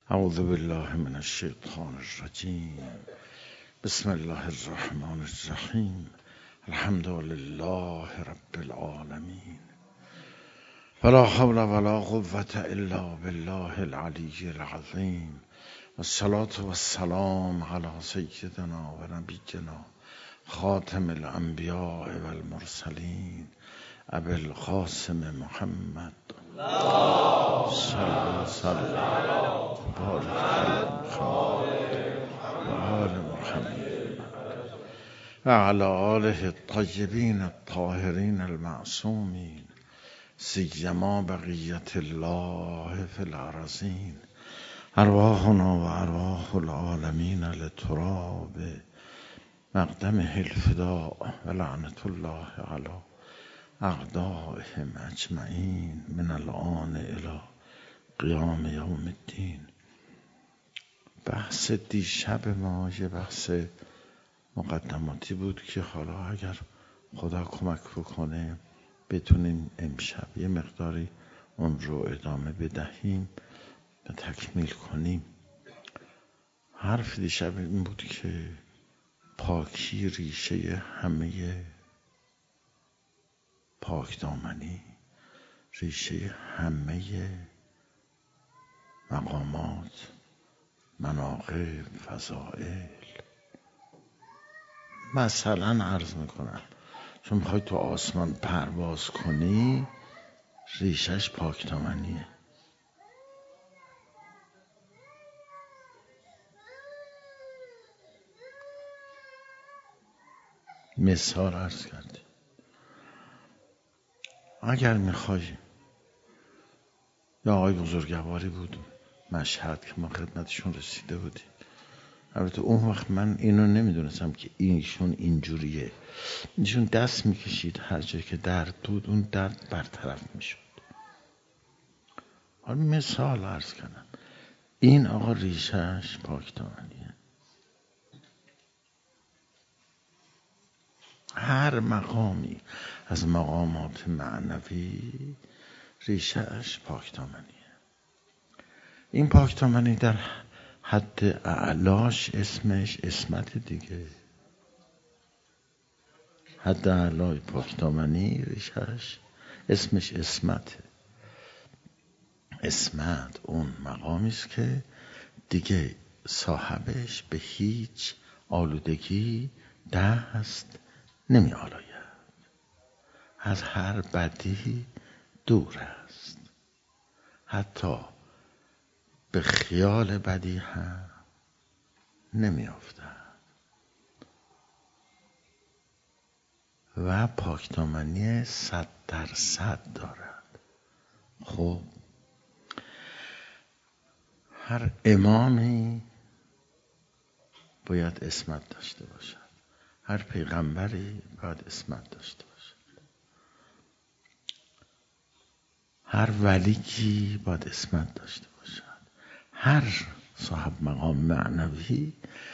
اعوذ بالله من الشیطان الرجیم. بسم الله الرحمن الرحیم. الحمد لله رب العالمین. ولا حول ولا قوة الا بالله العلی العظیم. والصلاة والسلام علی سیدنا و نبینا خاتم الانبیاء والمرسلین ابی القاسم محمد صلی وسلم بارک و آل محمد و علی آله الطیبین الطاهرین المعصومین سیما بقیت الله فی الارضین. ارواحنا و ارواح العالمین لتراب مقدمه الفداء و لعنت الله علی اعدائهم اجمعین من الآن الی قیام یوم الدین. بحث دیشب ما یه بحث مقدماتی بود که حالا اگر خدا کمک بکنه بتونیم امشب یه مقداری اون رو ادامه بدهیم و تکمیل کنیم. حرف دیشب این بود که پاکی ریشه همه پاکدامنی، ریشه همه مقامات، مناقب، فضائل. مثلا عرض میکنم چون میخوای تو آسمان پرواز کنی ریشش پاکدامنیه. مثال عرض کردی اگر میخوای، یا آقای بزرگواری بود مشهد که ما خدمتشون رسیده بودیم. البته اون وقت من اینو نمیدونستم که ایشون اینجوریه. ایشون دست میکشید هر جایی که درد بود اون درد برطرف میشد. حالا مثال عرض کردم این آقا ریشش پاکدامنیه. هر مقامی از مقامات معنوی ریشه‌اش پاکدامنیه. این پاکدامنی در حد اعلاش اسمش اسمت دیگه. حد اعلای پاکدامنی ریشه‌اش اسمش اسمته. اسمت اون مقامی است که دیگه صاحبش به هیچ آلودگی دست نمی آلاید. از هر بدی دور است. حتی به خیال بدی هم نمی افتد و پاکدامنی 100% دارد. خب هر امامی باید اسمت داشته باشد. هر پیغمبری باید اسمت داشته باشد. هر ولیکی باید اسمت داشته باشد. هر صاحب مقام معنوی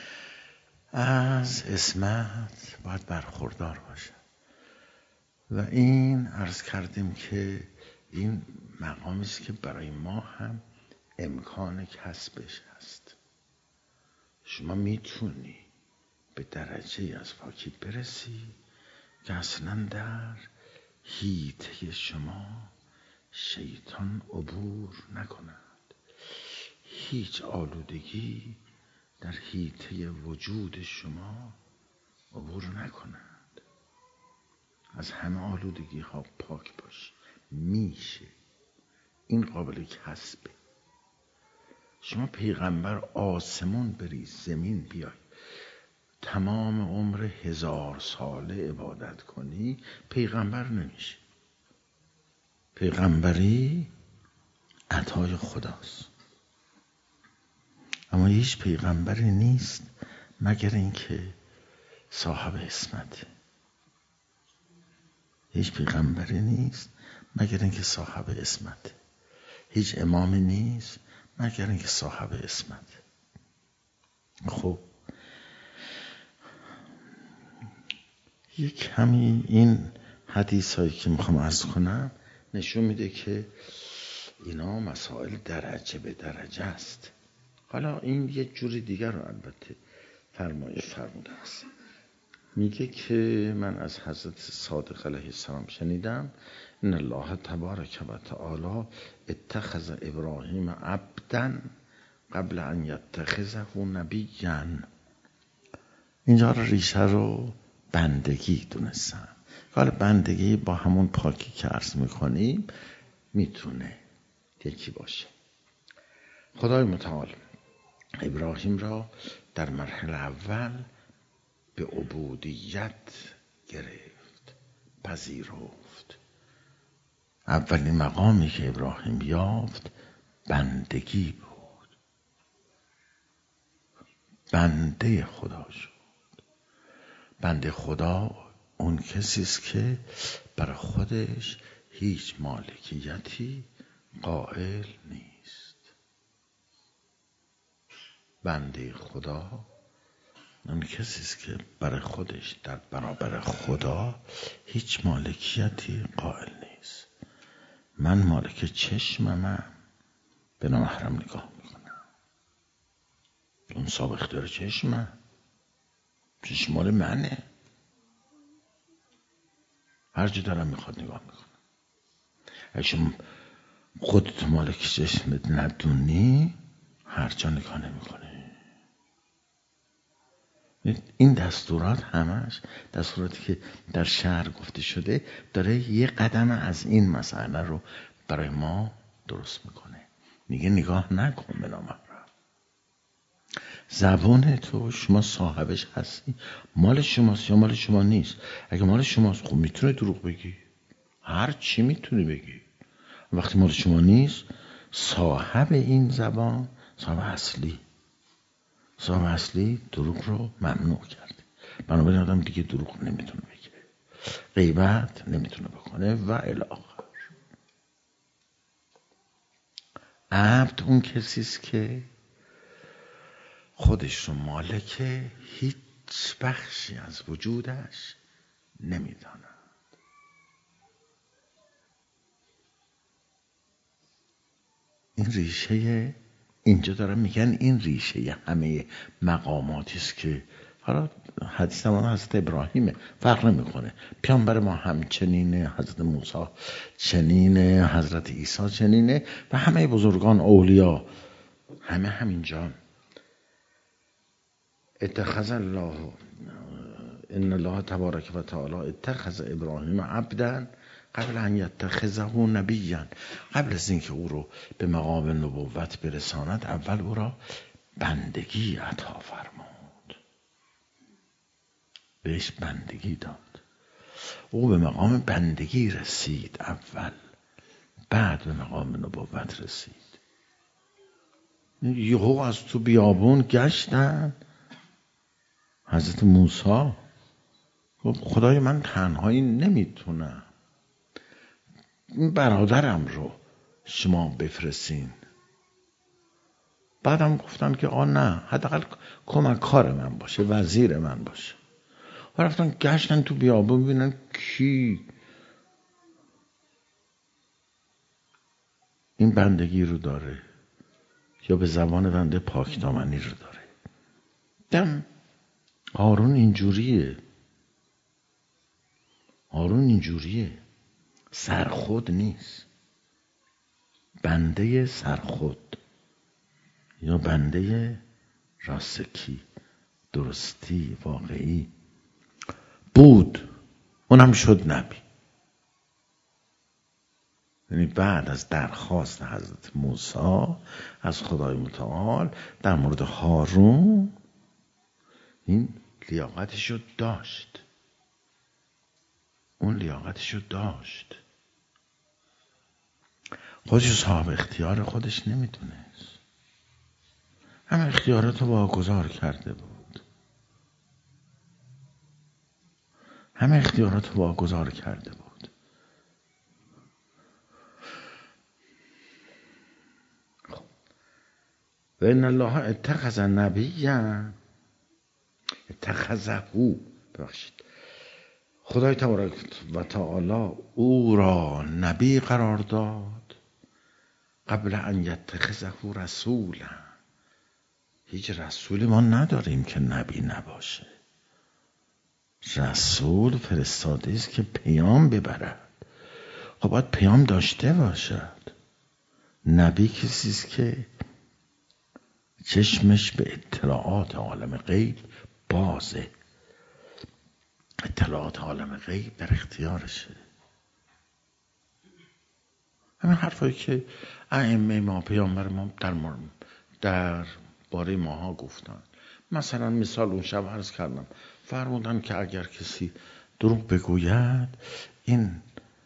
از اسمت باید برخوردار باشد. و این عرض کردیم که این مقامی است که برای ما هم امکان کسبش هست. شما میتونی به درجه از پاکی برسی که اصلا در حیطه شما شیطان عبور نکند. هیچ آلودگی در حیطه وجود شما عبور نکند. از همه آلودگی ها پاک باش. میشه. این قابل کسبه. شما پیغمبر آسمون بری زمین بیای تمام عمر 1000 ساله عبادت کنی پیغمبر نمیشه. پیغمبری عطای خداست. اما هیچ پیغمبری نیست مگر اینکه صاحب اسمته. هیچ پیغمبری نیست مگر اینکه صاحب اسمته. هیچ امامی نیست مگر اینکه صاحب اسمته. خب یک کمی این حدیث هایی که میخوام عرض کنم نشون میده که اینا مسائل درجه به درجه است. حالا این یه جوری دیگر رو البته فرمایش فرموده است. میگه که من از حضرت صادق علیه السلام شنیدم ان الله تبارک و تعالی اتخذ ابراهیم عبدا قبل ان یتخذه نبیا. اینجا ریشه رو بندگی دونستم. حالا بندگی با همون پاکی که عرض میکنیم میتونه یکی باشه. خدای متعال ابراهیم را در مرحله اول به عبودیت گرفت، پذیرفت. اولین مقامی که ابراهیم یافت بندگی بود. بنده خدا شد. بنده خدا اون کسی است که برای خودش هیچ مالکیتی قائل نیست. بنده خدا اون کسی است که برای خودش در برابر خدا هیچ مالکیتی قائل نیست. من مالک چشمم به نامحرم نگاه میکنم. اون صاحب اختیار چشم مال منه. هر جا دارم میخواد نگاه میکنم. اگه شما خودت مالک چشمت ندونی هر جا نگاه نمیکنی. این دستورات همش دستوراتی که در شهر گفته شده داره یه قدم از این مسئله رو برای ما درست میکنه. میگه نگاه نکن به نامحرم. زبان تو شما صاحبش هستی، مال شماست یا مال شما نیست. اگه مال شماست خب میتونه دروغ بگی، هر چی میتونی بگی. وقتی مال شما نیست صاحب این زبان صاحب اصلی دروغ رو ممنوع کرده. بنابراین آدم دیگه دروغ نمیتونه بگه، غیبت نمیتونه بکنه و الی آخر. عبد اون کسیست که خودش رو مالک هیچ بخشی از وجودش نمیداند. این ریشه اینجا دارم میگن این ریشه همه مقاماتی است که حالا حدیث زمان حضرت ابراهیمه، فرق نمیکنه. پیامبر ما همچنینه، حضرت موسی چنینه، حضرت عیسی چنینه و همه بزرگان اولیا همه همینجا. اتخذ الله ان الله تبارک و تعالی اتخذ ابراهیم عبدا قبل ان یتخذه نبیا. قبل از اینکه او رو به مقام نبوت برساند اول او را بندگی عطا فرمود، بهش بندگی داد. او به مقام بندگی رسید اول، بعد به مقام نبوت رسید. یهو از تو بیابون گشتن. حضرت موسی گفت خدای من تنهایی نمیتونم، این برادرم رو شما بفرستین. بعدم گفتن که نه، حداقل کمککار من باشه، وزیر من باشه. و رفتن گشتن تو بیابون ببینن کی این بندگی رو داره یا به زبان بنده پاکدامنی رو داره. دم هارون اینجوریه، سرخود نیست، بنده سرخود یا بنده راستکی، درستی، واقعی بود. اونم شد نبی. یعنی بعد از درخواست حضرت موسی از خدای متعال در مورد هارون این لیاقتشو داشت، اون لیاقتشو داشت. خودش صاحب اختیار خودش نمیتونست، همه اختیاراتو واگذار کرده بود، و ان الله اتخذ نبیا، اتخذه، خدای تبارک و تعالی او را نبی قرار داد قبل ان یتخذه رسولا، هیچ رسولی ما نداریم که نبی نباشه. رسول فرستاده است که پیام ببرد. خب باید پیام داشته باشد. نبی کسی است که چشمش به اطلاعات عالم غیب بازه. اطلاعات عالم غیب در اختیارشه. همین حرفایی که ائمه ما پیامبر ما در باره ماها گفتن. مثلا مثال اون شب عرض کردم، فرمودن که اگر کسی دروغ بگوید این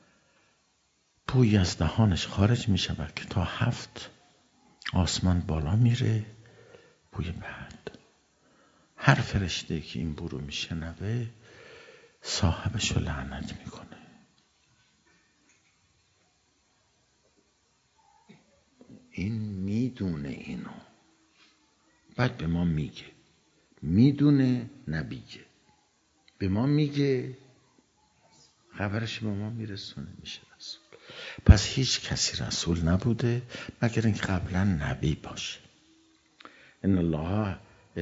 بوی از دهانش خارج می شود که تا 7 آسمان بالا میره، بوی بد. هر فرشته که این بو رو میشنوه صاحبش رو لعنت میکنه. این میدونه اینو، بعد به ما میگه. میدونه نبیگه، به ما میگه، خبرش به ما میرسونه، میشه رسول. پس هیچ کسی رسول نبوده مگر اینکه قبلا نبی باشه. ان الله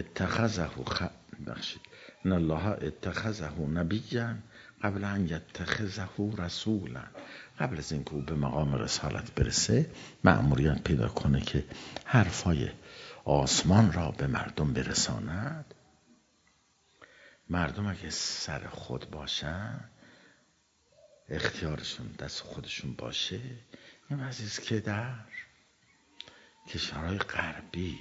اتخذه نبیا قبل ان یتخذه رسولا. قبل از اینکه او به مقام رسالت برسه مأموریت پیدا کنه که حرفای آسمان را به مردم برساند. مردم اگه سر خود باشن، اختیارشون دست خودشون باشه، این وضعیست که در کشورهای غربی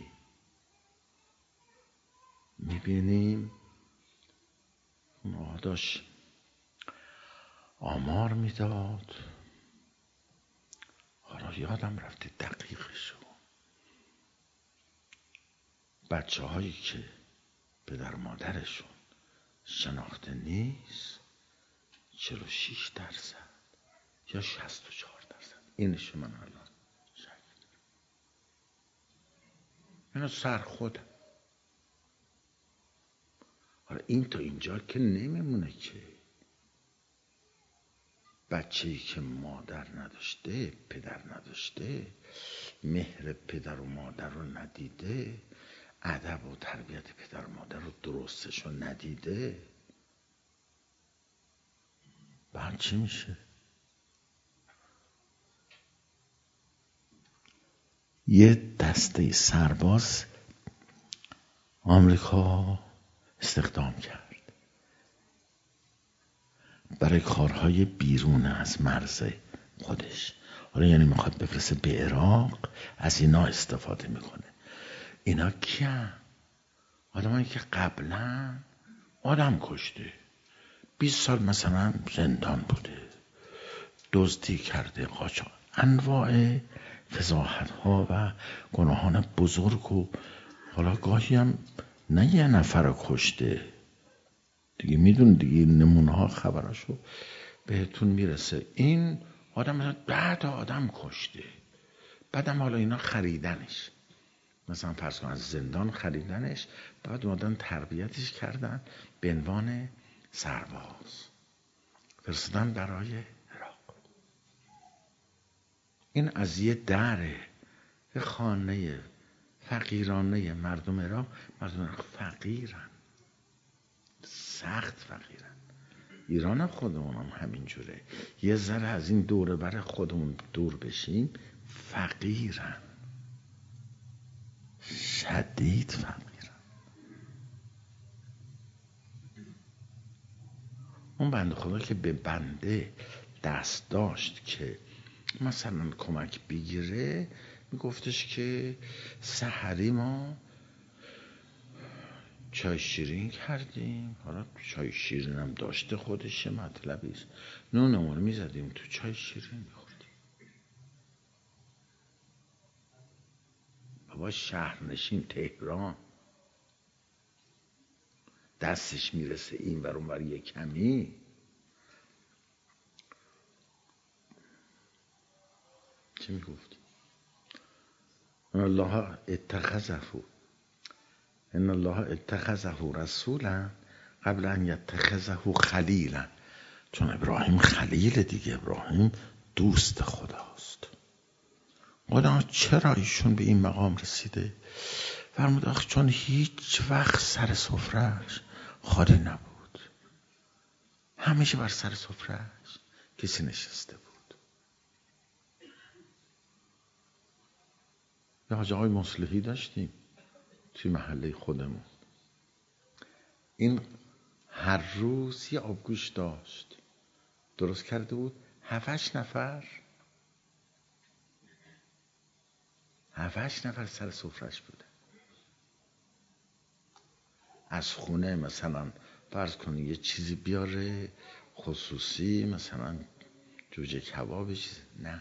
میبینیم. اون داشت آمار میداد، حالا یادم رفته دقیقشو. بچه هایی که پدر مادرشون شناخته نیست 46% یا 64%. اینشو من الان شک دارم. اینو سر خودم. حالا این تا اینجا که نمیمونه که بچه‌ای که مادر نداشته، پدر نداشته، مهر پدر و مادر رو ندیده، ادب و تربیت پدر و مادر رو درستش رو ندیده، بعد چی میشه؟ یه دسته سرباز آمریکا استخدام کرد برای کارهای بیرون از مرز خودش. حالا یعنی میخواد بفرسته به عراق، از اینا استفاده میکنه. اینا کیان؟ آدمایی که قبلا آدم کشته، 20 سال مثلا زندان بوده، دزدی کرده، قاچاق، انواع فضاحت ها و گناهان بزرگ. و حالا گاهی هم نه یه نفر رو کشته دیگه، میدون دیگه نمونه ها خبراشو بهتون میرسه. این آدم بعد آدم کشته، بعدم حالا اینا خریدنش، مثلا فرض کن از زندان خریدنش، بعد اومدن تربیتش کردن به عنوان سرباز، فرستادن برای عراق. این از یه دره، یه خانه فقیرانه مردم عراق. مردم عراق فقیرن، سخت فقیرن. ایران هم خودمون هم همینجوره. یه ذره از این دوره بر خودمون دور بشیم، فقیرن، شدید فقیرن. اون بنده خدا که به بنده دست داشت که مثلا کمک بگیره، میگفتش که سحری ما چای شیرین کردیم. حالا چای شیرین هم داشته خودشه مطلبیست، نونمون میزدیم تو چای شیرین میخوردیم. بابا شهرنشین تهران دستش میرسه این ور اون ور یه کمی، چی میگفت؟ ان الله اتخذه رسولا قبل ان یتخذه خلیلا. چون ابراهیم خلیل دیگه، ابراهیم دوست خداست. خدا چرا ایشون به این مقام رسیده؟ فرمود آخه چون هیچ وقت سر سفرهش خالی نبود، همیشه بر سر سفرهش کسی نشسته بود. یه حاج آقای مصلحی داشتیم توی محله خودمون، این هر روز یه آبگوش داشت، درست کرده بود 7-8 نفر سر سفرهش بوده. از خونه مثلا فرض کنی یه چیزی بیاره خصوصی، مثلا جوجه کباب، نه،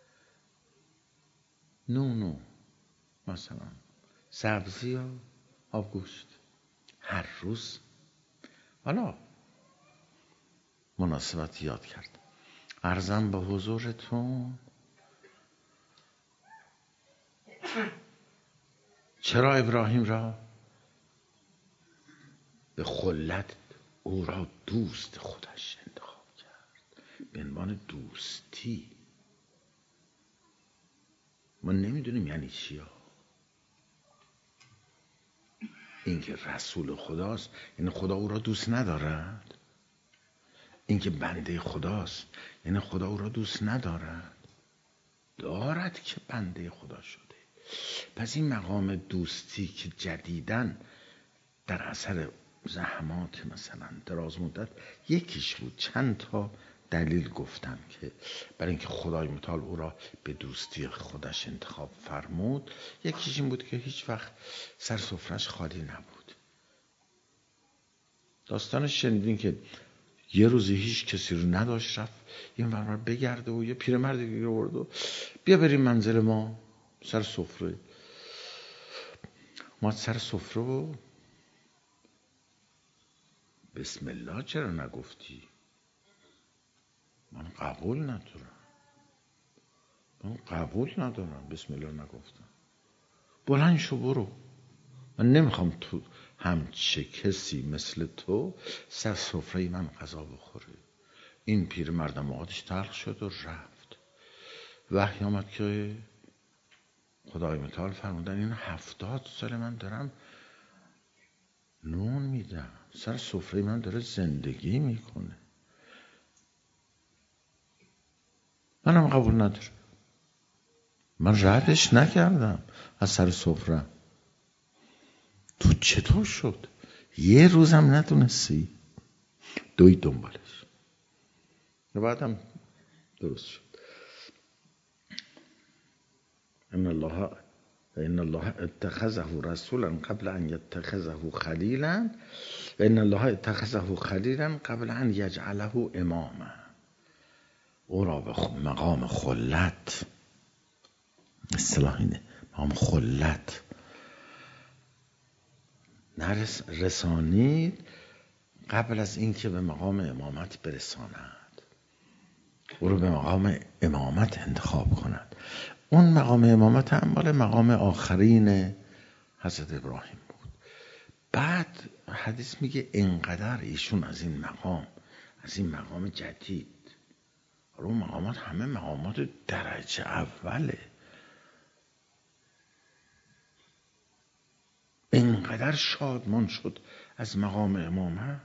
نونو مثلا سبزی یا آبگوشت هر روز. حالا مناسبت یاد کرد، عرضم به حضورتون چرا ابراهیم را به خلت او را دوست خودش انتخاب کرد؟ به عنوان دوستی. ما نمیدونیم یعنی چی. این که رسول خداست یعنی خدا او را دوست ندارد؟ این که بنده خداست یعنی خدا او را دوست ندارد؟ دارد که بنده خدا شده. پس این مقام دوستی که جدیداً در اثر زحمات مثلا دراز مدت یکیش بود، چند تا دلیل گفتم که برای اینکه خدای متعال او را به دوستی خودش انتخاب فرمود، یکیش این بود که هیچ وقت سر سفرهش خالی نبود. داستانش شنیدین که یه روزی هیچ کسی رو نداشت، رفت این ورور بگرده و یه پیرمرد دیگه آورد و بیا بریم منزل ما سر سفره. ما سر سفره و بسم الله چرا نگفتی؟ من قبول ندارم بسم الله نگفتم. بلند شو برو، من نمیخوام تو همچه کسی مثل تو سر سفره من غذا بخوره. این پیر مردم آتش تلخ شد و رفت. وحی آمد که خدای متعال فرمودن این 70 سال من دارم نون میدم، سر سفره من داره زندگی میکنه، منم قبول ندارم. من ردش نکردم از سر سفره. تو چطور شد؟ یه روزم نتونستی؟ دوی دنبالش و بعدم درست شد. ان الله اتخذه رسولا قبل ان يتخذه خلیلا و ان الله اتخذه خلیلا قبل ان یجعله اماما. او را به مقام خلت، اصطلاح اینه، مقام خلت رسانید قبل از اینکه به مقام امامت برساند، او رو به مقام امامت انتخاب کند. اون مقام امامت هم مال مقام آخرین حضرت ابراهیم بود. بعد حدیث میگه انقدر ایشون از این مقام جدید، اون مقامات همه مقامات درجه اوله، انقدر شادمان شد از مقام امامت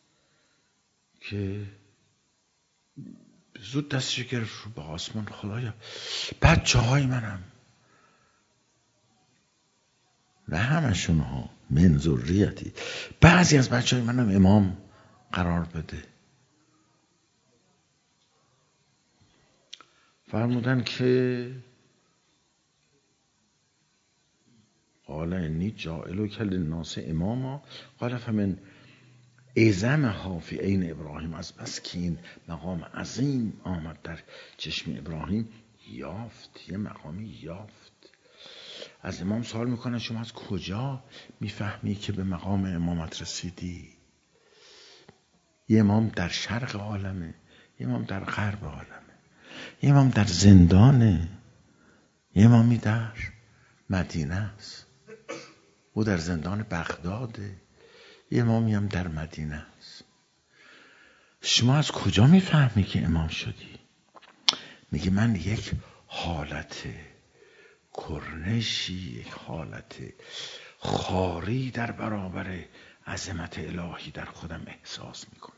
که زود دستش گرفت رو به آسمان. خدایا بچه های منم، نه همشون ها، من ذریتی، بعضی از بچه های منم امام قرار بده. فرمودن که قال انی جاعلک للناس اماما قال فمن اعظمها فی عین ابراهیم. از بس که این مقام عظیم آمد در چشم ابراهیم، یه مقامی یافت. از امام سوال میکنه شما از کجا میفهمی که به مقام امامت رسیدی؟ یه امام در شرق عالمه، یه امام در غرب عالمه، یه امام در زندانه، یه امامی در مدینه است، او در زندان بغداده، یه امامی هم در مدینه است. شما از کجا میفهمی که امام شدی؟ میگه من یک حالت کرنشی، یک حالت خواری در برابر عظمت الهی در خودم احساس میکنم.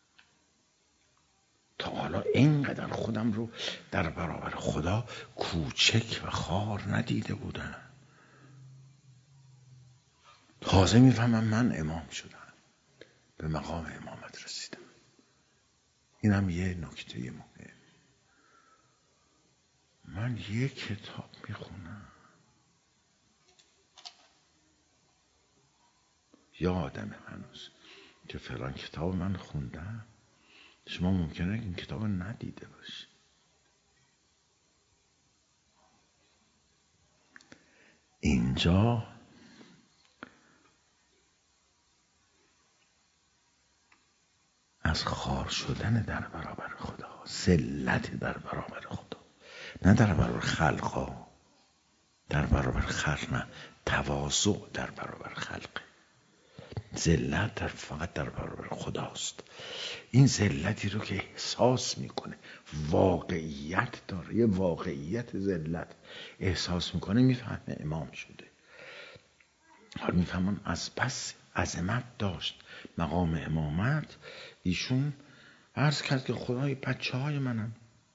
تا حالا اینقدر خودم رو در برابر خدا کوچک و خوار ندیده بودم. تازه میفهمم من امام شدم، به مقام امامت رسیدم. اینم یه نکته مهم. من یه کتاب میخونم، یادمه هنوز که فلان کتاب من خوندم. شما ممکنه این کتاب ندیده باشی. اینجا از خوار شدن در برابر خدا، ذلت در برابر خدا، نه در برابر خلقا، در برابر خلق نه، تواضع در برابر خلق. ذلت فقط در برابر خداست. این ذلتی رو که احساس میکنه، واقعیت داره، یه واقعیت ذلت احساس میکنه، میفهمه امام شده. حالا میفهمم از بس عظمت داشت مقام امامت، ایشون عرض کرد که خدای بچه های منم،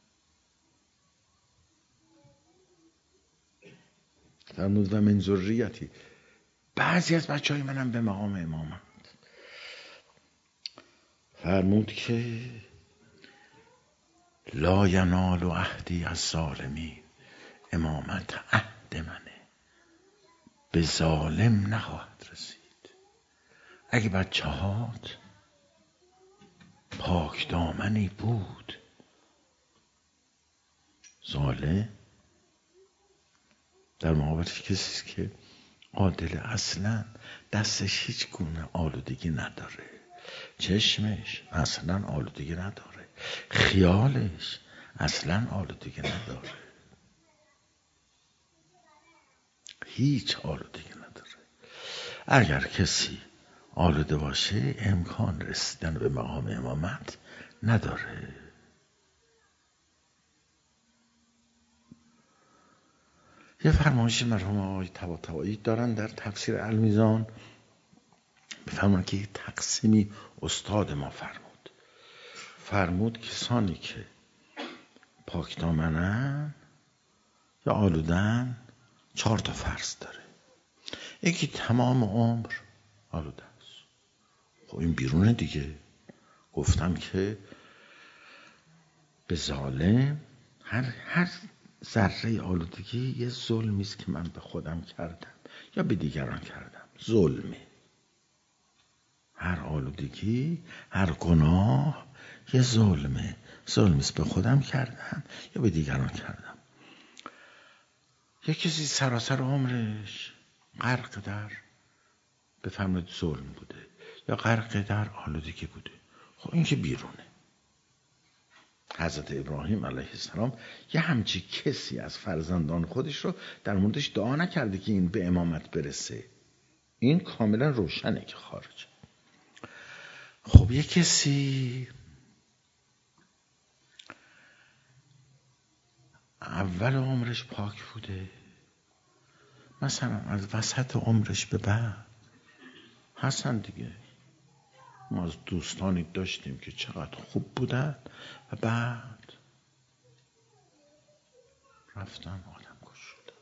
فرمود و من ذریتی، بعضی از بچه های منم به مقام امامت. فرمود که لا ینال عهدی از ظالمین، امامت عهد منه، به ظالم نخواهد رسید. اگه بچه هات پاک دامنی بود، ظالم در مقابل کسی که عادل اصلا دستش هیچ گونه آلودگی نداره، چشمش اصلا آلودگی نداره، خیالش اصلا آلودگی نداره، هیچ آلودگی نداره. اگر کسی آلوده باشه امکان رسیدن به مقام امامت نداره. یه فرمایش مرحوم آقای طباطبایی دارن در تفسیر المیزان، بفرمون که یه تقسیمی استاد ما فرمود کسانی که پاک دامنن یا آلودن 4 فرض داره. یکی تمام عمر آلوده است. خب این بیرونه دیگه. گفتم که به ظالم هر ذره آلودگی یه ظلمی است که من به خودم کردم یا به دیگران کردم. ظلمه. هر آلودگی، هر گناه یه ظلمه. ظلمی است به خودم کردم یا به دیگران کردم. یه کسی سراسر عمرش غرق در بفرمایید ظلم بوده یا غرق در آلودگی بوده. خب این که بیرونه. حضرت ابراهیم علیه السلام یه همچی کسی از فرزندان خودش رو در موردش دعا نکرده که این به امامت برسه. این کاملا روشنه که خارجه. خب یه کسی اول عمرش پاک بوده، مثلا از وسط عمرش به بعد هستن دیگه. ما از دوستانی داشتیم که چقدر خوب بودن و بعد رفتن آدم کش شدن.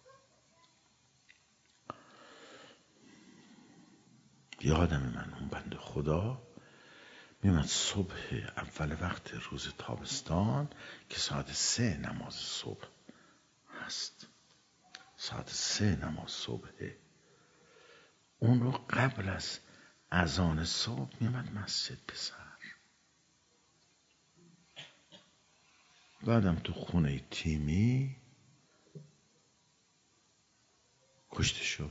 یادم من اون بنده خدا میمد صبح اول وقت روز تابستان که ساعت 3 نماز صبح هست، ساعت 3 نماز صبحه، اون رو قبل از اذان صبح میمد مسجد پسر. بعدم تو خونه تیمی کشته شد.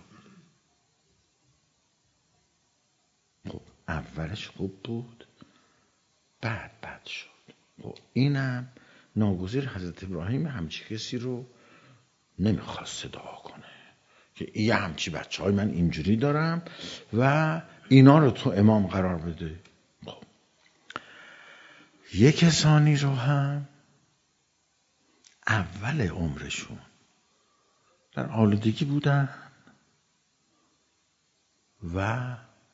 خب اولش خوب بود، بعد بد شد. خب اینم ناگزیر حضرت ابراهیم همچی کسی رو نمیخواست دعا کنه که یه همچی بچه های من اینجوری دارم و اینا رو تو امام قرار بده. خب یه کسانی رو هم اول عمرشون در آلودگی بودن، و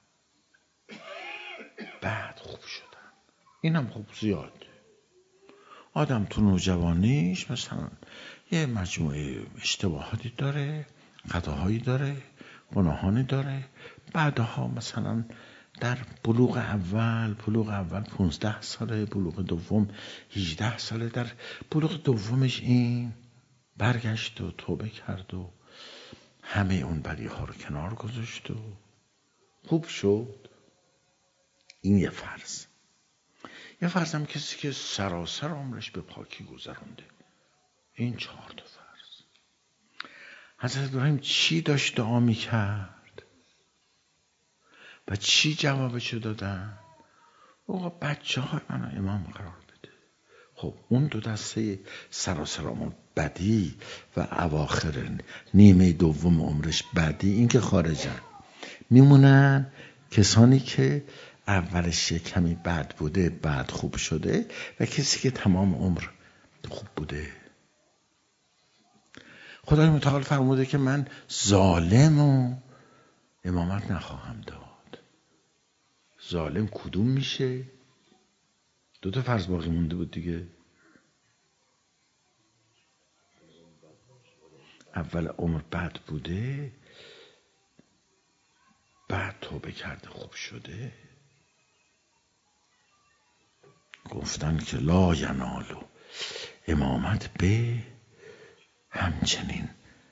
بعد خوب شدن. اینم خوب زیاده. آدم تو نوجوانیش مثلا یه مجموعه اشتباهاتی داره، خطاهایی داره، گناهانی داره. بعدها مثلا در بلوغ اول 15 ساله، بلوغ دوم 18 ساله، در بلوغ دومش این برگشت و توبه کرد و همه اون بدیها رو کنار گذاشت و خوب شد. این یه فرض. یه فرض هم کسی که سراسر عمرش به پاکی گذرونده. این 4 تا فرض. حضرت ابراهیم چی داشت دعا میکرد و چی جوابشو دادن؟ آقا بچه های منو امام قرار بده. خب اون 2 دسته سراسر عمر بدی و اواخر نیمه دوم عمرش بدی، این که خارجن. میمونن کسانی که اولش کمی بد بوده بعد خوب شده و کسی که تمام عمر خوب بوده. خدای متعال فرموده که من ظالم و امامت نخواهم داد. ظالم کدوم میشه؟ 2 تا فرض باقی مونده بود دیگه. اول عمر بد بوده، بعد توبه کرده خوب شده. گفتن که لا ینالو امامت به همچنین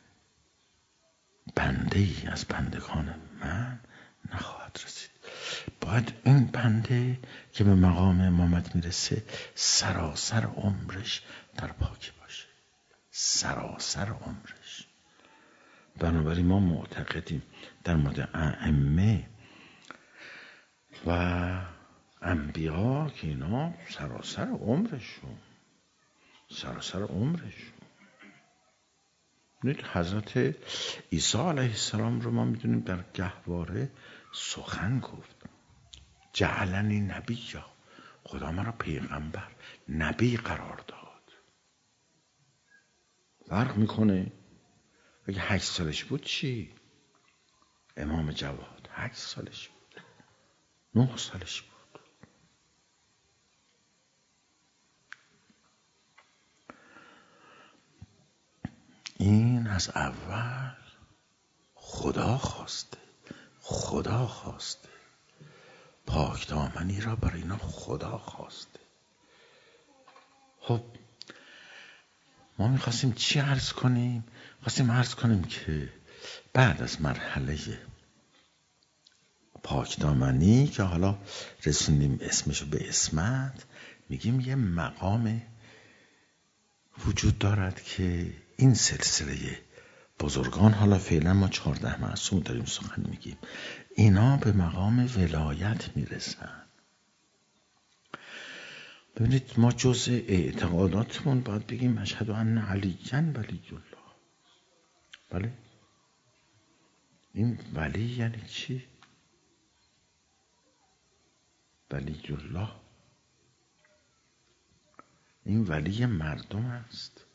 بنده ای از بندگان من نخواهد رسید. باید این بنده که به مقام امامت میرسه سراسر عمرش در پاکی باشه، سراسر عمرش. بنابراین ما معتقدیم در مورد ائمه و انبیا که اینا سراسر عمرشون حضرت عیسی علیه السلام رو ما میدونیم در گهواره سخن گفت. جعلنی نبیا، خدا من را پیغمبر نبی قرار داد. فرق میکنه. اگه 8 سالش بود چی؟ امام جواد 8 سالش بود، 9 سالش بود. این از اول خدا خواسته پاک دامنی را برای اینا خدا خواسته. خب ما میخواستیم چی عرض کنیم؟ خواستیم عرض کنیم که بعد از مرحله پاک دامنی که حالا رسوندیم اسمشو به اسمت، میگیم یه مقام وجود دارد که این سلسله بزرگان، حالا فعلا ما 14 معصوم داریم سخن میگیم، اینا به مقام ولایت میرسن. ببینید ما جزء اعتقاداتمون باید بگیم اشهد ان علی ولی الله. بله، این ولی یعنی چی؟ ولی الله این ولی مردم است،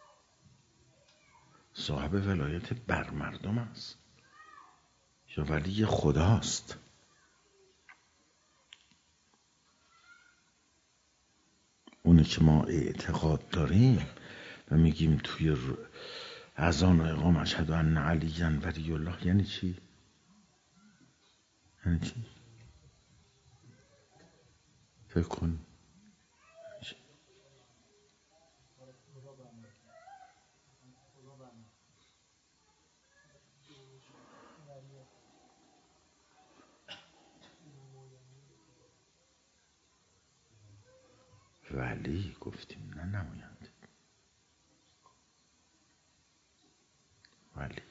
صاحب ولایت بر مردم است، یا ولی خداست. اونه که ما اعتقاد داریم و میگیم توی اذان و اقامه اشهد ان علی ولی الله یعنی چی؟ یعنی چی؟ فکر کن. ولی گفتیم نه نماینده. ولی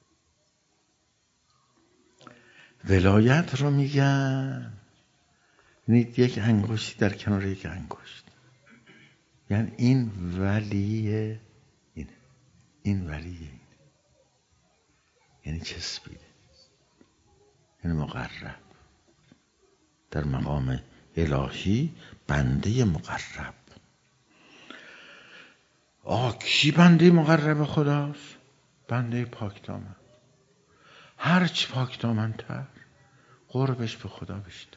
ولایت رو میگن یعنی یک انگشتی در کنار یک انگشت، یعنی این ولیه، این ولیه، یعنی چسبیده، یعنی مقرب در مقام الهی، بنده مقرب. کی بنده مقرب خداست؟ بنده پاک دامن. هرچی پاک دامن تر قربش به خدا بیشتر.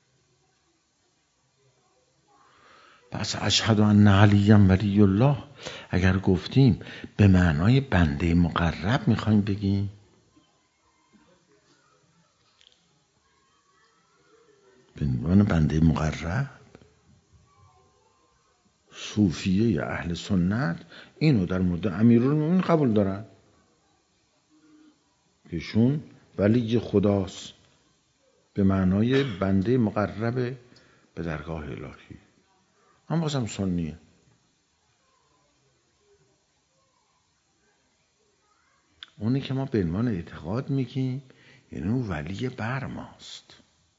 پس اشهد ان علی ولی الله اگر گفتیم به معنای بنده مقرب میخوایم بگیم، به عنوان بنده مقرب. صوفیه یا اهل سنت اینو در مورد امیرالمومنین قبول دارن که ایشون ولی خداست، به معنای بنده مقرب به درگاه الهی. هم بازم سنیه. اونی که ما به عنوان اعتقاد میگیم یعنی اون ولی بر ماست.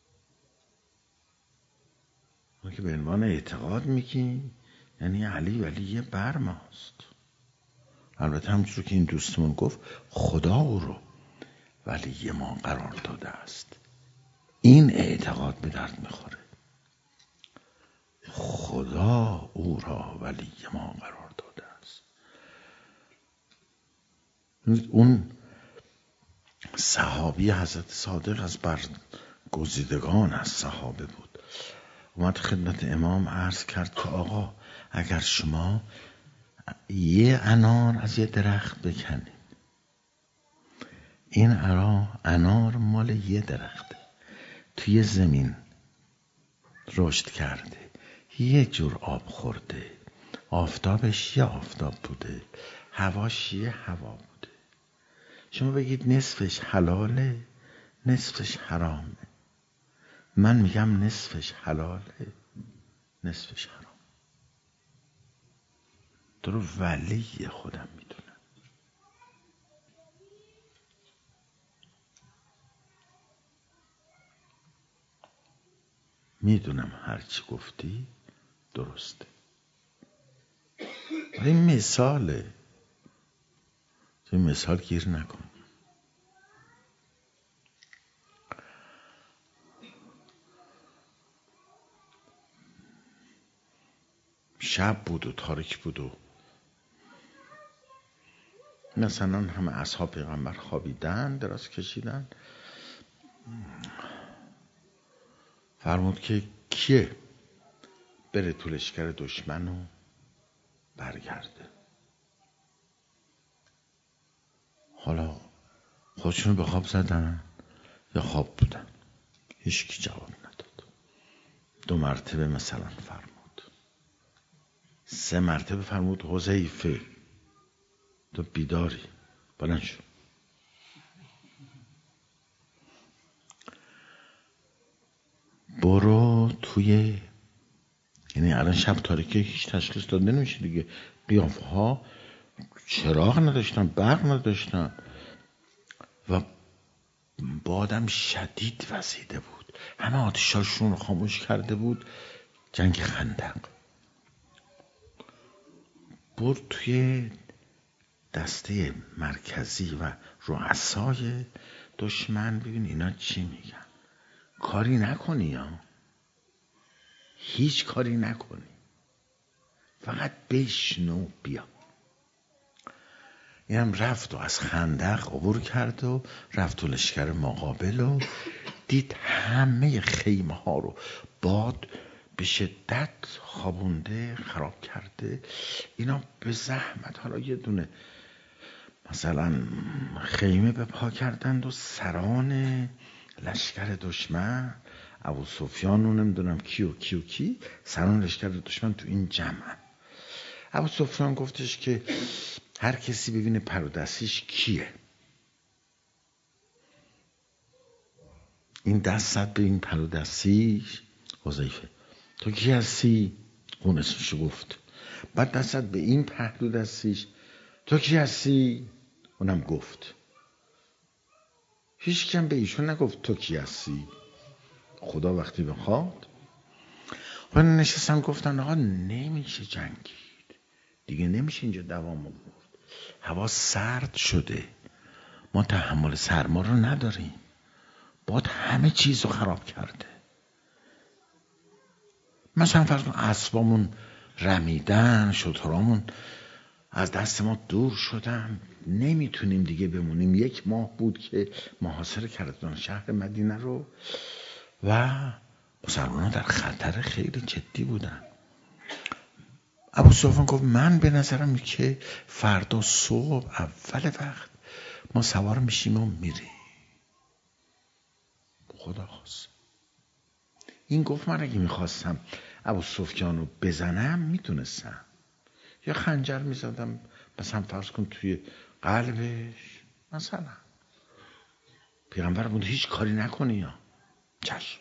اونی که به عنوان اعتقاد میگیم یعنی علی ولی بر ماست. البته همونجور که این دوستمون گفت خدا او رو ولی ما قرار داده است. این اعتقاد به درد میخوره. خدا او را ولی ما قرار داده است. اون صحابی حضرت صادق از برگزیدگان از صحابه بود. اومد خدمت امام عرض کرد که آقا اگر شما یه انار از یه درخت بکنید، این انار مال یه درخته، توی زمین رشد کرده، یه جور آب خورده، آفتابش یه آفتاب بوده، هواش یه هوا بوده، شما بگید نصفش حلاله نصفش حرامه. من میگم نصفش حلاله نصفش حرام. تو رو ولی خودم میدونم. میدونم هرچی گفتی درسته. این مثاله، تو مثال گیر نکن. شب بود و تاریک بود و مثلا همه اصحاب پیغمبر خوابیدن، دراز کشیدن. فرمود که کیه بره تو لشکر دشمن و برگرده. حالا خودشون به خواب زدن یا خواب بودن؟ هیچ کی جواب نداد. 2 مرتبه مثلا فرمود، 3 مرتبه فرمود حذیفه تو بیداری، بلند شو. برو توی، یعنی الان شب تاریکه، هیچ تشخیص داده نمیشه دیگه. قیافه ها چراغ نداشتن، برق نداشتن و بادم شدید وزیده بود، همه آتشاشون رو خاموش کرده بود. جنگ خندق. برو توی دسته مرکزی و رؤسای دشمن ببین اینا چی میگن. کاری نکنی یا هیچ کاری نکنی، فقط بشنو بیا. اینم رفت و از خندق عبور کرد و رفت و لشکر مقابل و دید همه خیمه ها رو باد به شدت خوابونده، خراب کرده. اینا به زحمت حالا یه دونه مثلا خیمه به پا کردند و سران لشکر دشمن، ابو سفیان و نمیدونم کی سران لشکر دشمن تو این جمع. ابو سفیان گفتش که هر کسی ببینه پر و دستیش کیه. این دست زد به این پر و دستیش، حذیفه تو کی هستی؟ اون اسمشو گفت. بعد دست زد به این پر و دستیش، تو کی هستی؟ اونم گفت. هیچ کم به ایشون نگفت تو کی هستی. خدا وقتی بخواد. و نشستن گفتن آقا نمیشه جنگید دیگه، نمیشه اینجا دوام آورد، هوا سرد شده، ما تحمل سرما رو نداریم، باد همه چیز رو خراب کرده. مثلا فرض کن اسبامون رمیدن، شترامون از دست ما دور شدن، نمیتونیم دیگه بمونیم. 1 ماه بود که محاصره کردن شهر مدینه رو و مسلمانان در خطر خیلی جدی بودن. ابو سفیان گفت من به نظرم که فردا صبح اول وقت ما سوار میشیم و میریم. خدا خواست. این گفت من اگه میخواستم ابو سفیان رو بزنم میتونستم، یا خنجر میزدم مثلا فرض کن توی قلبش، مثلا پیغمبر بود هیچ کاری نکنی یا چشم.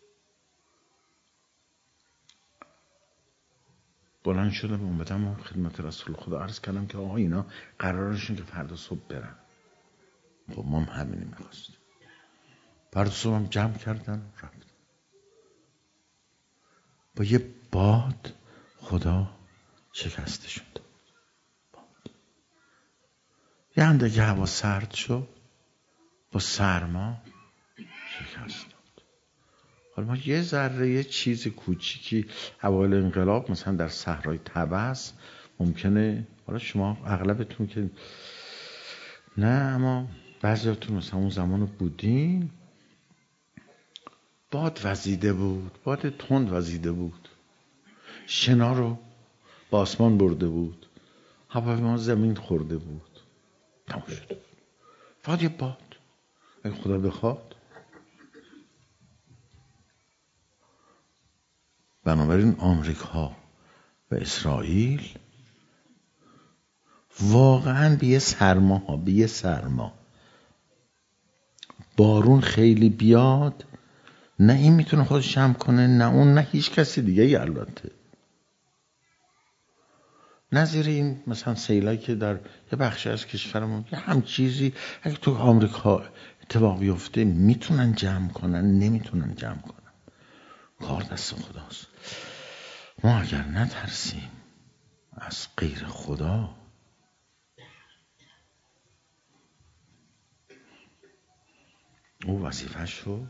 بلند شدم اومدم و خدمت رسول خدا عرض کردم که آقا اینا قرارشون که فردا صبح برن. خب ما هم همینی میخواستیم. فردا صبح هم جمع کردن رفتن. با یه باد خدا شکستشون داد. یه اندکی هوا سرد شد، با سرما شکست داد. حالا ما یه ذره یه چیز کوچیکی اوایل انقلاب مثلا در صحرای طبس ممکنه، حالا شما اغلبتون که نه، اما بعضیاتون مثلا اون زمان بودین، باد وزیده بود، باد تند وزیده بود، شنا رو با آسمان برده بود، هواپیما زمین خورده بود، تمام شده بود. فقط یه باد، اگه خدا بخواد. بنابراین آمریکا و اسرائیل واقعا به یه سرما بارون خیلی بیاد، نه این میتونه خودش جمع کنه، نه اون، نه هیچ کسی دیگه ای. البته نظیر این مثلا سیلایی که در یه بخشی از کشورمون یه هم چیزی اگه تو آمریکا اتفاق بیفته میتونن جمع کنن، نمیتونن جمع کنن. کار دست خداست. ما اگر نترسیم از غیر خدا، او وظیفه‌شو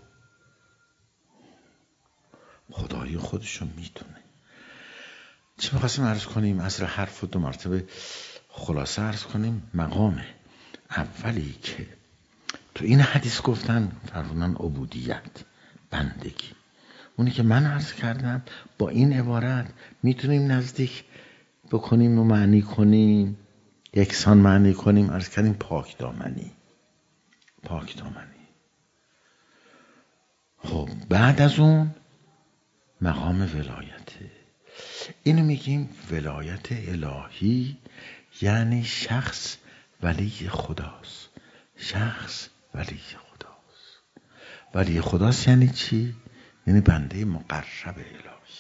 خدایی خودشو میتونه. چی میخواستیم عرض کنیم؟ اصل حرف رو 2 مرتبه خلاصه عرض کنیم. مقام اولی که تو این حدیث گفتن فرمودن عبودیت، بندگی. اونی که من عرض کردم با این عبارت میتونیم نزدیک بکنیم و معنی کنیم، یکسان معنی کنیم. عرض کردیم پاک دامنی. خب بعد از اون مقام ولایته. اینو میگیم ولایت الهی، یعنی شخص ولی خداست. ولی خداست یعنی چی؟ یعنی بنده مقرب الهی.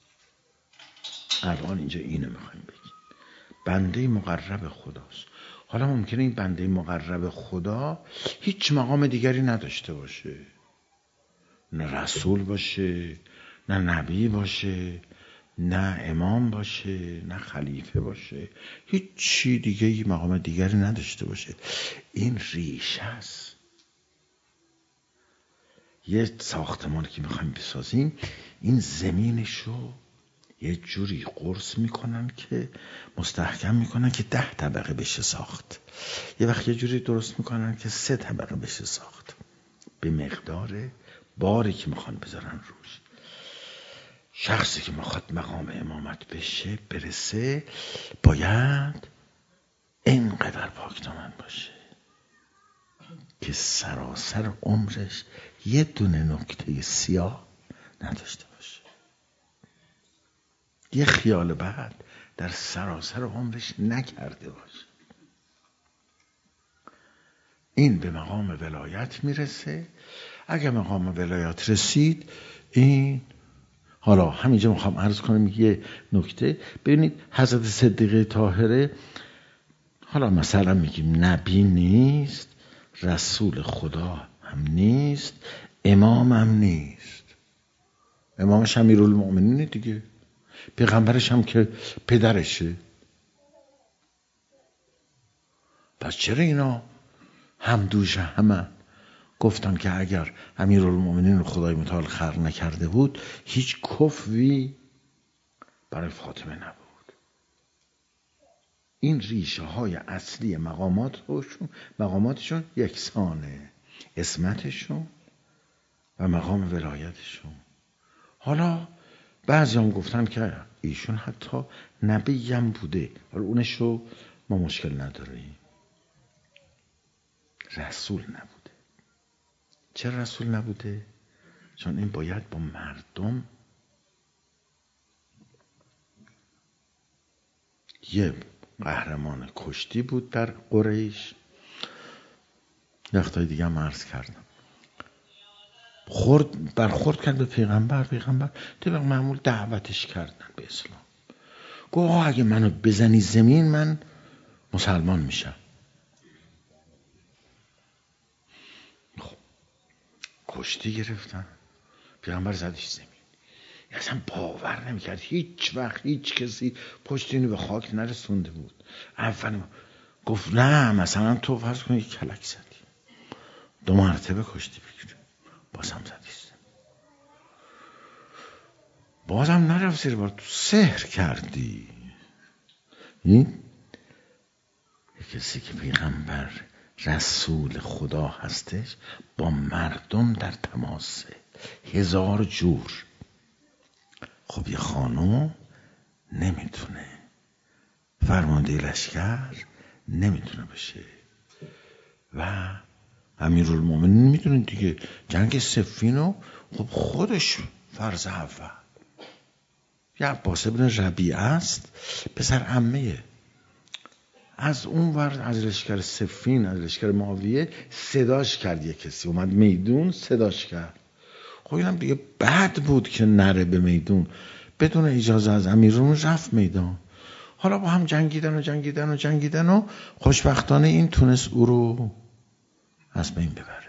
الان اینجا اینو میخوایم بگیم، بنده مقرب خداست. حالا ممکنه این بنده مقرب خدا هیچ مقام دیگری نداشته باشه، نه رسول باشه، نه نبی باشه، نه امام باشه، نه خلیفه باشه، هیچ چی دیگه ای مقام دیگری نداشته باشه. این ریشه است. یه ساختمانی که میخوایم بسازیم، این زمینشو یه جوری قرص میکنن که مستحکم میکنن که 10 طبقه بشه ساخت. یه وقت یه جوری درست میکنن که 3 طبقه بشه ساخت، به مقدار باری که میخوان بذارن روش. شخصی که میخواد مقام امامت بشه، برسه، باید اینقدر پاکدامن باشه که سراسر عمرش یه دونه نکته سیاه نداشته باشه، یه خیال بد در سراسر عمرش نکرده باشه. این به مقام ولایت میرسه. اگه مقام ولایت رسید، این حالا همینجا میخوام عرض کنم یه نکته. ببینید حضرت صدیقه طاهره، حالا مثلا میگیم نبی نیست، رسول خدا هم نیست، امام هم نیست. امامش امیرالمؤمنینه دیگه، پیغمبرش هم که پدرشه. پس چرا اینا هم دوش همه گفتن که اگر امیرالمؤمنین رو خدای متعال خلق نکرده بود، هیچ کفوی برای فاطمه نبود. این ریشه های اصلی مقاماتشون یکسانه، عصمتشون و مقام ولایتشون. حالا بعضی هم گفتن که ایشون حتی نبی هم بوده، حالا اونشو ما مشکل نداریم. رسول نبوده. چرا رسول نبوده؟ چون این باید با مردم یه قهرمان کشتی بود در قریش. وقتای دیگه هم عرض کردم، برخورد کرد به پیغمبر طبق معمول دعوتش کردن به اسلام. گفت اگه منو بزنی زمین من مسلمان میشم. خب کشتی گرفتن، پیغمبر زدش زمین. اصلا باور نمیکرد هیچ وقت هیچ کسی پشت اینو به خاک نرسونده بود. اول گفت نه مثلا تو فرض کن یک کلک زدی، 2 مرتبه کشتی بگیره، بازم زدیست، بازم نرفت زیر بار، تو سحر کردی. این کسی که پیغمبر رسول خدا هستش با مردم در تماسه، 1000 جور. خب یه خانم نمیتونه فرمانده لشکر نمیتونه بشه و امیرالمومنین میدونید دیگه جنگ صفینو خب خودش فرض اول یه عباس بن ربیعه است، پسر عمه. از اون ور از لشکر صفین، از لشکر معاویه صداش کرد، یه کسی اومد میدون صداش کرد. خب اینم دیگه بد بود که نره به میدون، بدون اجازه از امیرالمومنین رفت میدان. حالا با هم جنگیدن و خوشبختانه این تونست او رو از بین ببره.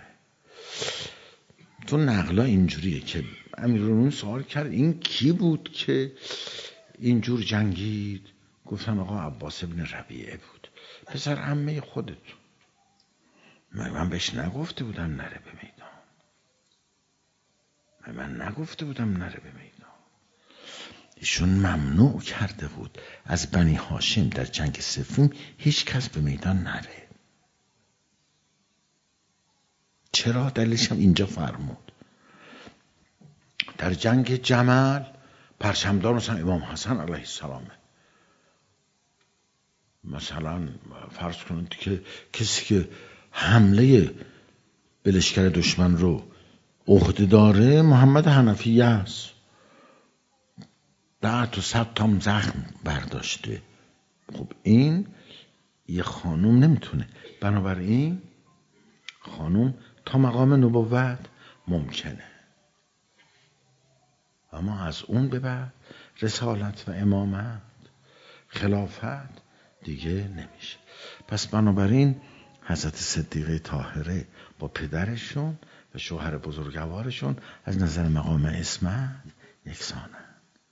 تو نقلا اینجوریه که امیرالمومنین سوال کرد این کی بود که اینجور جنگید؟ گفتم آقا عباس بن ربیعه بود، پسر عمه خودت. من بهش نگفته بودم نره به میدان، من نگفته بودم نره به میدان. ایشون ممنوع کرده بود از بنی هاشم در جنگ صفین هیچ کس به میدان نره. چرا؟ دلیلش هم اینجا فرمود. در جنگ جمل پرچمدار مثلا امام حسن علیه السلامه، مثلا فرض کنید که کسی که حمله به لشکر دشمن رو عهده داره محمد حنفیه است، 10 تا 100 تا زخم برداشته. خب این یه خانوم نمیتونه، بنابراین خانوم تا مقام نبوت ممکنه، اما از اون به بعد رسالت و امامت خلافت دیگه نمیشه. پس بنابراین حضرت صدیقه طاهره با پدرشون و شوهر بزرگوارشون از نظر مقام عصمت یکسانن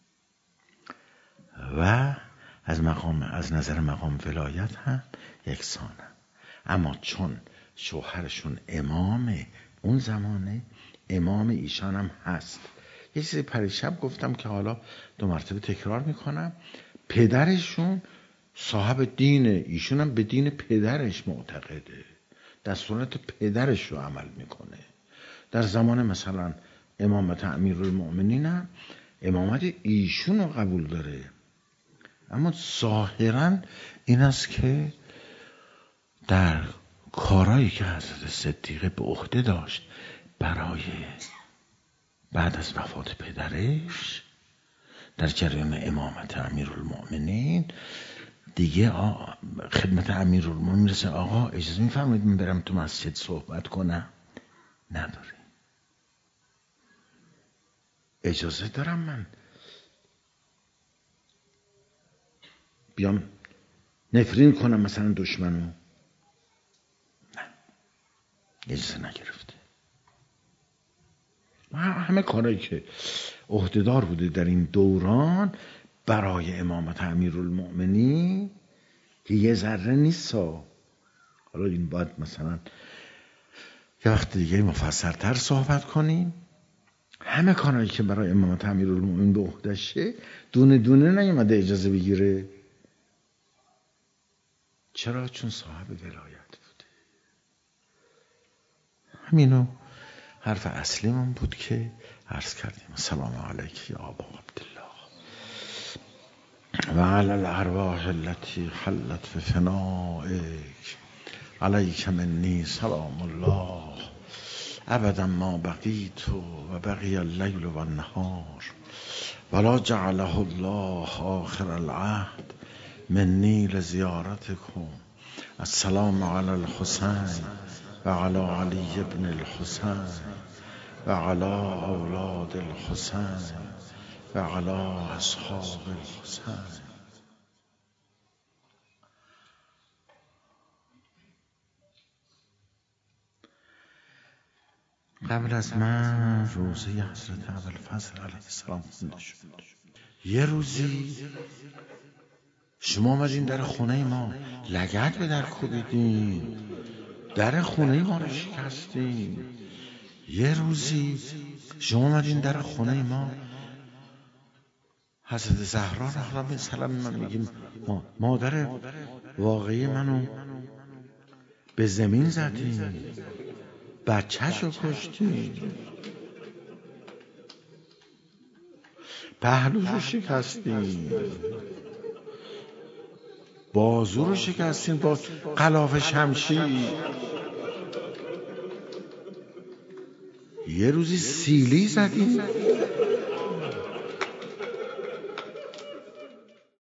و از نظر مقام ولایت هم یکسانن. اما چون شوهرشون امام اون زمانه، امام ایشان هم هست. یه چیزی پریشب گفتم که حالا 2 مرتبه تکرار میکنم، پدرشون صاحب دینه، ایشون هم به دین پدرش معتقده، دستورات پدرش رو عمل میکنه. در زمان مثلا امامت امیرالمومنین هم امامت ایشون رو قبول داره، اما ظاهرا این است که در کارهایی که حضرت صدیقه به عهده داشت برای بعد از وفات پدرش در جریان امامت امیرالمومنین دیگه خدمت امیرالمومنین میرسه، آقا اجازه میفرمایید من برم تو مسجد صحبت کنم؟ نداره. اجازه دارم من بیام نفرین کنم مثلا دشمنو؟ نه، اجازه نگرفته. همه کارهایی که عهدهدار بوده در این دوران برای امامت امیرالمومنین که یه ذره نیست. حالا این باید مثلا یه وقت دیگه مفصل‌تر صحبت کنیم. همه کارهایی که برای امامت امیرالمومنین به عهدهشه دونه دونه نیومده اجازه بگیره. چرا؟ چون صاحب ولایت بوده. همینو حرف اصلیمون بود که عرض کردیم. سلام علیک یا ابا عبدالله و علی الارواح التي حلت في فنائك علیک منی سلام الله ابدا ما بقیت و بقی اللیل و النهار ولا جعله الله آخر العهد منی لزیارتکم. السلام علی الحسین و علی علی ابن الحسین و علی اولاد الحسین و علی اصحاب الحسین. قبل از من روزه حضرت ابوالفضل علیه السلام خونده شد. یه روزی شما اومدین در خونه ما لگد به در کوبیدین، در خونه ما رو شکستین. یه روزی شما اومدین در خونه ما حضرت زهرا علیها السلام من میگیم مادر واقعی منو به زمین زدین، بچه‌شو کشتین، پهلوشو شکستین، بازو رو شکستین با غلاف شمشیر. یه روزی سیلی زدین